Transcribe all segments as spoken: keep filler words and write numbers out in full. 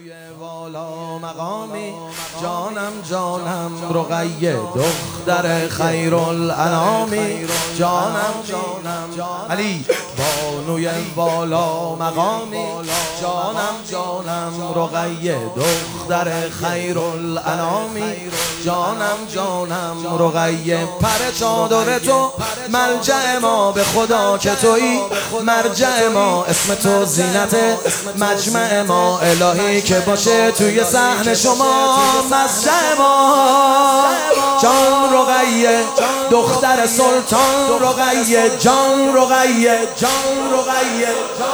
بانوی والا مقامی جانم جانم رقیه دختر خیرالانامی جانم جانم علی بانوی والا مقامی جانم جانم رقیه دختر خیرالانامی جانم جانم رقیه پر چادر تو ملجأ ما به خدا که تویی مرجع ما اسم تو زینت مجمع ما الهی که باشه توی صحن شما مزجع ما جان رقیه دختر سلطان رقیه جان رقیه جان رقیه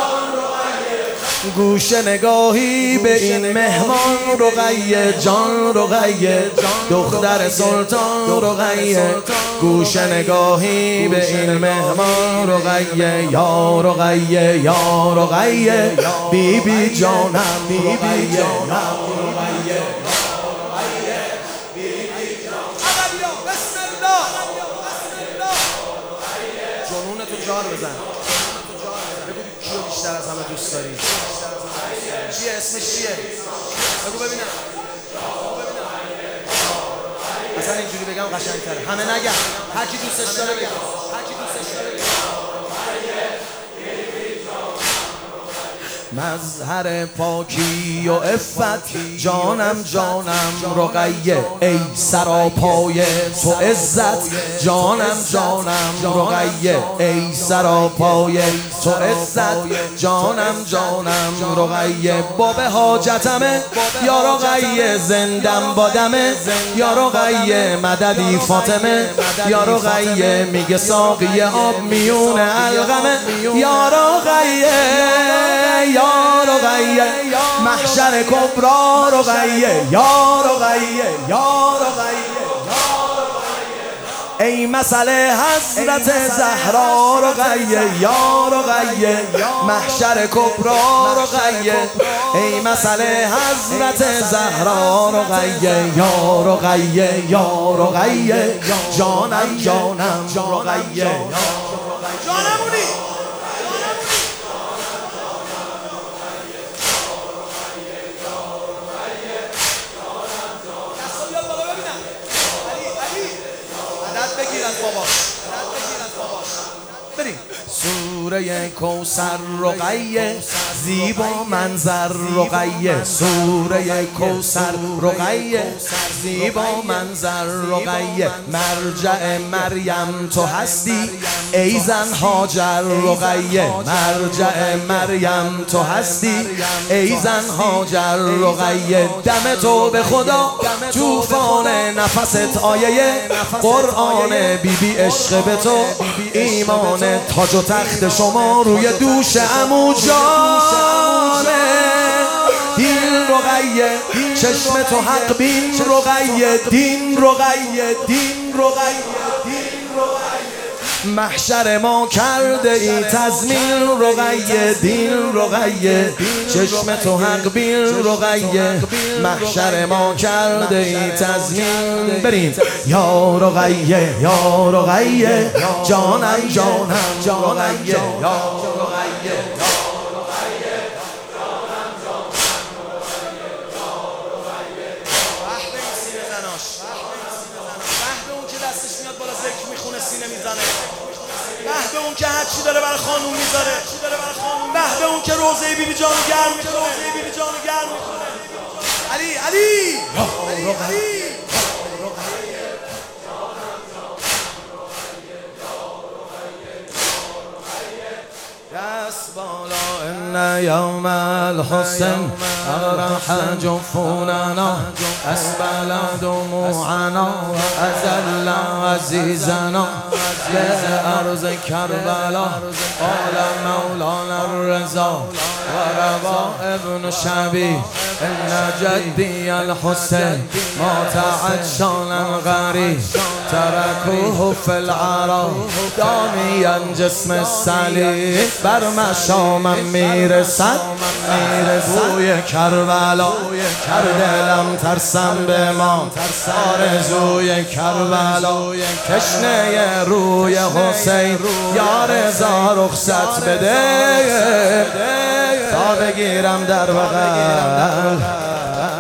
گوش نگاهی به این مهمان رقیه جان رقیه دختر سلطان رقیه گوش نگاهی به این مهمان رقیه یا رقیه یا رقیه بی بی جانم بی بی جانم رقیه جنون تو جار بزن بگو کیو بیشتر از همه دوست داری چیه اسمش چیه بگو ببینم اصلا اینجوری بگم قشنگ‌تره همه نگم هر کی دوستش داره بگم هر کی دوستش داره بگم مظهر پاکی و عفت جانم جانم رقیه ای سراپای تو عزت جانم جانم رقیه ای سراپای تو عزت جانم جانم رقیه باب حاجتمه یا رقیه زندم بادمه یا رقیه مددی فاطمه یا رقیه میگه ساقی آب میون الغمه یا رقیه یا رقیه محشر کبرا رقیه یا رقیه یا رقیه ای مسئله حضرت زهرا رقیه یا رقیه محشر کبرا رقیه ای مسئله حضرت زهرا رقیه یا رقیه یا رقیه جانم جانم رقیه جانمونی بگیر از بابا بگیر از بابا بریم سوره کوثر رقیه زیبا منظر رقیه سوره کوثر رقیه زیبا منظر رقیه مرجع مریم تو هستی ای زن هاجر رقیه مرجع مریم تو هستی ای زن هاجر رقیه دم تو به خدا طوفان نفست آیه قرآن بی بی عشق به تو ایمان تاج و تخت شما روی دوش عمو جانه دین رقیه چشم تو حق بین رقیه دین رقیه دین رقیه دین رقیه محشر ما کرده ای تضمین رقیه دین رقیه چشم تو حق بین رقیه محشر ما کرده ای تضمین بریم یا رقیه یا رقیه جانم جانم رقیه یا رقیه به به اون که هر چی داره برای خانوم میذاره به به اون که روزه بی بی جانو گرم میکنه روزه بی بی جانو گرم میکنه علی علی علی علی دست بالا ان یوم الحسن اغرح جفوننا اسبل دموعنا ازل عزیزنا به ارض کربلا قال مولانا الرضا و روا ابن شبی ان جدی الحسین مات عطشانا غریب ترکوه فی العرا دامیا جسم صلیب بر مشامم میرسد بوی کربلا کر دلم ترسم به ما آرزوی کربلا تشنه روی حسین یا رضا رخصت بده تا بگیرم در بغل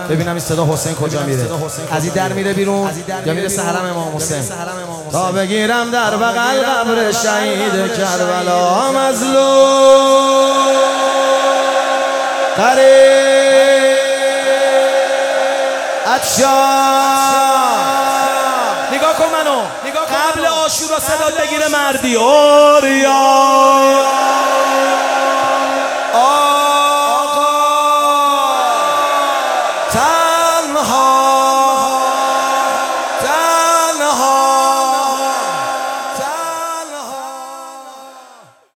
ببینم این صدا حسین کجا میره، از این در میره بیرون یا میره حرم امام حسین تا بگیرم در بغل قبر شهید کربلا مظلوم قریب عطشان. نگاه کن منو قبل عاشورا صدا بگیره مردی اوریا آقا